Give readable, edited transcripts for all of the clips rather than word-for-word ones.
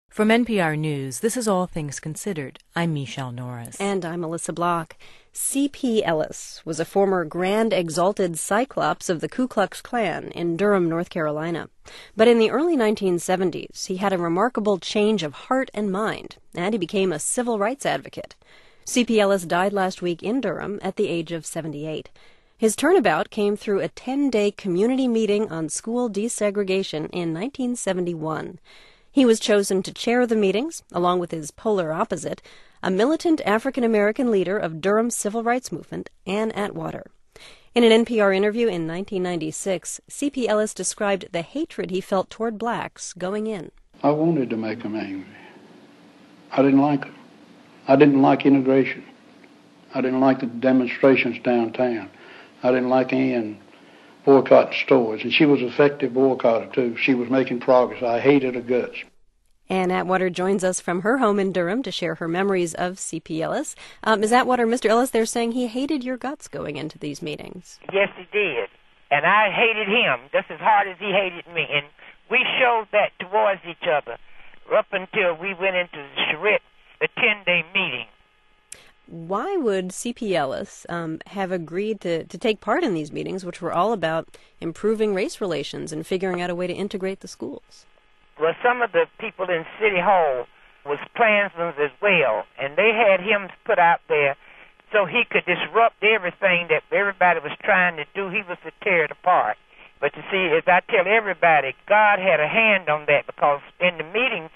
From NPR News, this is All Things Considered. I'm Michelle Norris. And I'm Melissa Block. C.P. Ellis was a former Grand Exalted Cyclops of the Ku Klux Klan in Durham, North Carolina. But in the early 1970s, he had a remarkable change of heart and mind, and he became a civil rights advocate. C.P. Ellis died last week in Durham at the age of 78. His turnabout came through a 10-day community meeting on school desegregation in 1971. He was chosen to chair the meetings, along with his polar opposite, a militant African-American leader of Durham's civil rights movement, Ann Atwater. In an NPR interview in 1996, C.P. Ellis described the hatred he felt toward blacks going in. I wanted to make them angry. I didn't like them. I didn't like integration. I didn't like the demonstrations downtown. I didn't like Ann boycotting stores, and she was an effective boycotter, too. She was making progress. I hated her guts. Ann Atwater joins us from her home in Durham to share her memories of C.P. Ellis. Ms. Atwater, Mr. Ellis, they're saying he hated your guts going into these meetings. Yes, he did. And I hated him just as hard as he hated me. And we showed that towards each other up until we went into the charrette, the 10-day meeting. Why would C.P. Ellis have agreed to take part in these meetings, which were all about improving race relations and figuring out a way to integrate the schools? Well, some of the people in City Hall was Klansmen as well, and they had him put out there so he could disrupt everything that everybody was trying to do. He was to tear it apart. But you see, as I tell everybody, God had a hand on that, because in the meetings,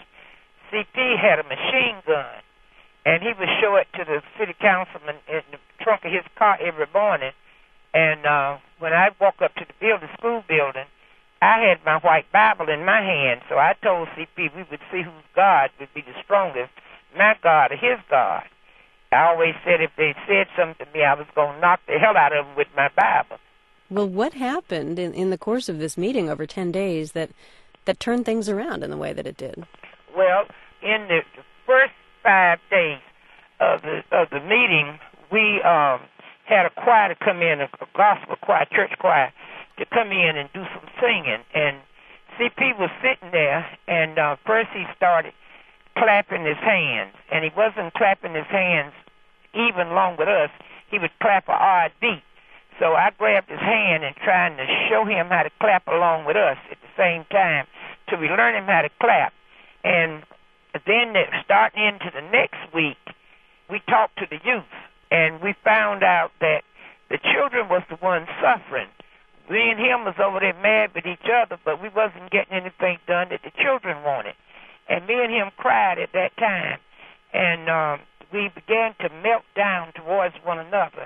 C.P. had a machine gun, and he would show it to the city councilman in the trunk of his car every morning. And when I walk up to the school building, I had my white Bible in my hand, so I told C.P. we would see whose God would be the strongest, my God or his God. I always said if they said something to me, I was going to knock the hell out of them with my Bible. Well, what happened in the course of this meeting over 10 days that turned things around in the way that it did? Well, in the first 5 days of the meeting, we had a choir to come in, a gospel choir, church choir, to come in and do some singing. And C.P. was sitting there, and first he started clapping his hands. And he wasn't clapping his hands even along with us. He would clap an odd beat. So I grabbed his hand and trying to show him how to clap along with us at the same time till we learned him how to clap. And then starting into the next week, we talked to the youth, and we found out that the children was the ones suffering. We and him was over there mad with each other, but we wasn't getting anything done that the children wanted. And me and him cried at that time, and we began to melt down towards one another.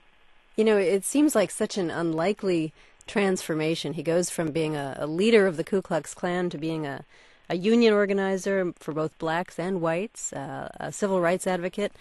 You know, it seems like such an unlikely transformation. He goes from being a leader of the Ku Klux Klan to being a union organizer for both blacks and whites, a civil rights advocate.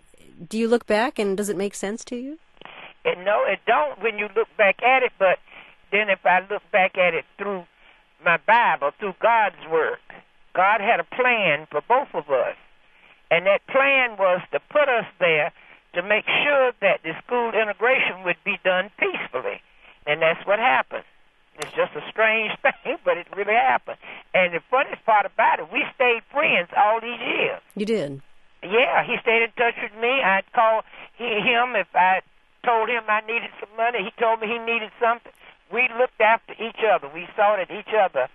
Do you look back, and does it make sense to you? No, it don't when you look back at it, but then if I look back at it through my Bible, through God's Word, God had a plan for both of us. And that plan was to put us there to make sure that the school integration would be done peacefully. And that's what happened. It's just a strange thing, but it really happened. And the funniest part about it, we stayed friends all these years. You did? Yeah, he stayed in touch with me. I'd call him if I told him I needed some money. He told me he needed something. We looked after each other. We saw that each other,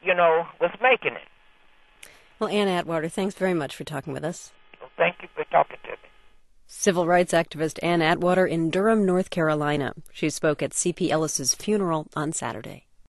was making it. Well, Ann Atwater, thanks very much for talking with us. Well, thank you for talking to me. Civil rights activist Ann Atwater in Durham, North Carolina. She spoke at C.P. Ellis's funeral on Saturday.